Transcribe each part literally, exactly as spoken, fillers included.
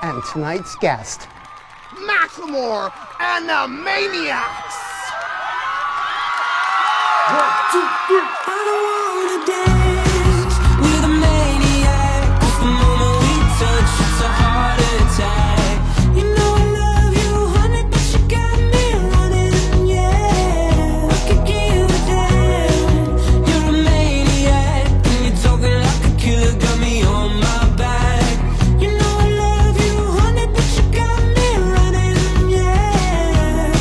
and tonight's guest, Macklemore and the Maniacs! One, two, three. I don't wanna dance with a maniac. 'Cause the moment we touch, it's a heart attack. You know I love you, honey, but you got me running, yeah. I could give a damn. You're a maniac, and you're talking like a killer, got me on my back. You know I love you, honey, but you got me running, yeah.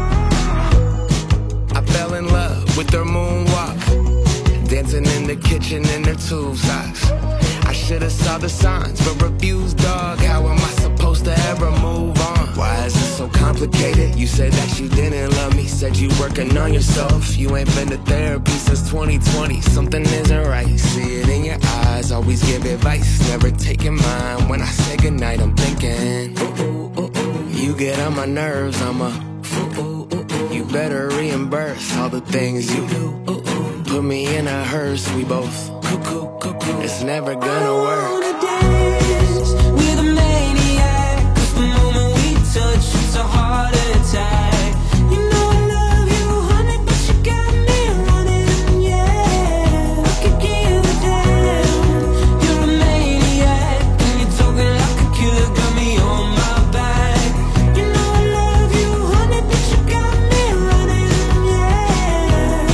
I fell in love with her moonwalk, dancing in the kitchen in her tube socks. I should've saw the signs, but refused, dog. How am I supposed to ever move on? Why is it so complicated? You said that you didn't love me, said you working on yourself. You ain't been to therapy since twenty twenty. Something isn't right, see it in your eyes. Always give advice, never taking mine. When I say goodnight, I'm thinking, ooh, ooh, ooh, ooh. You get on my nerves, I'm a ooh, ooh, ooh, ooh. You better reimburse all the things you do. Ooh, ooh. Put me in a hearse, we both cuckoo, cuckoo. It's never gonna work. I wanna dance with a maniac. 'Cause the moment we touch, it's a heart attack. You know I love you, honey, but you got me running, yeah. I could give a damn. You're a maniac, and you're talking like a killer, got me on my back. You know I love you, honey, but you got me running, yeah.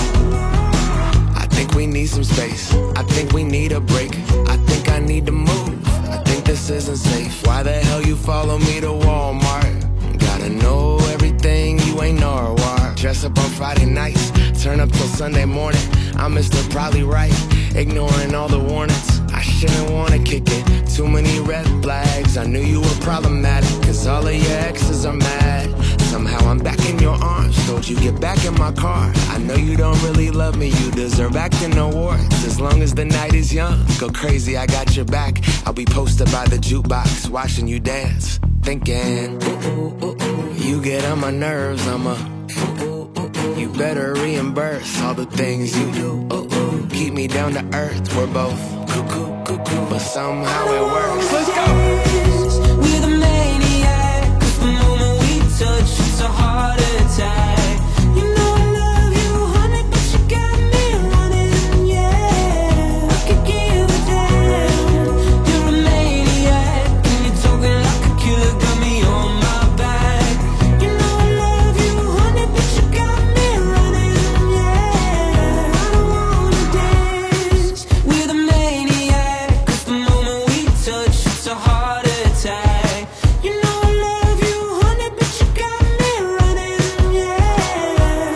I think we need some space. I think we need a break. I think I need to move. I think this isn't safe. Why the hell you follow me to Walmart? Gotta know everything, you ain't Norwalk. Dress up on Friday nights, turn up till Sunday morning. I'm Mister Probably Right, ignoring all the warnings. I shouldn't wanna kick it, too many red flags. I knew you were problematic, cause all of your exes are mad. Somehow I'm back in your arms, told you get back in my car. I know you don't really love me, you deserve acting awards. As long as the night is young, go crazy, I got your back. I'll be posted by the jukebox, watching you dance, thinking, ooh, ooh, ooh, ooh. You get on my nerves, I'm a ooh, ooh, ooh, ooh. You better reimburse all the things you do. Ooh, ooh. Keep me down to earth, we're both cuckoo, cuckoo, but somehow it works. Let's go! With a maniac, 'cause the moment we touch, it's a heart attack. You know I love you, honey, but you got me running, yeah. I could give a damn. You're a maniac, and you're talking like a killer, got me on my back. You know I love you, honey, but you got me running, yeah. I don't wanna dance with a maniac, 'cause the moment we touch, it's a heart attack. You know I love you, honey, but you got me running, yeah.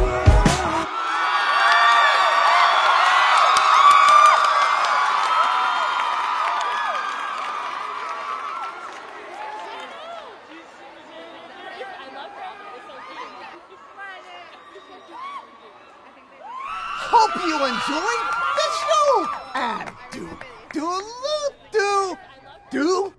Hope you enjoyed the show! And do, do, do, do, do,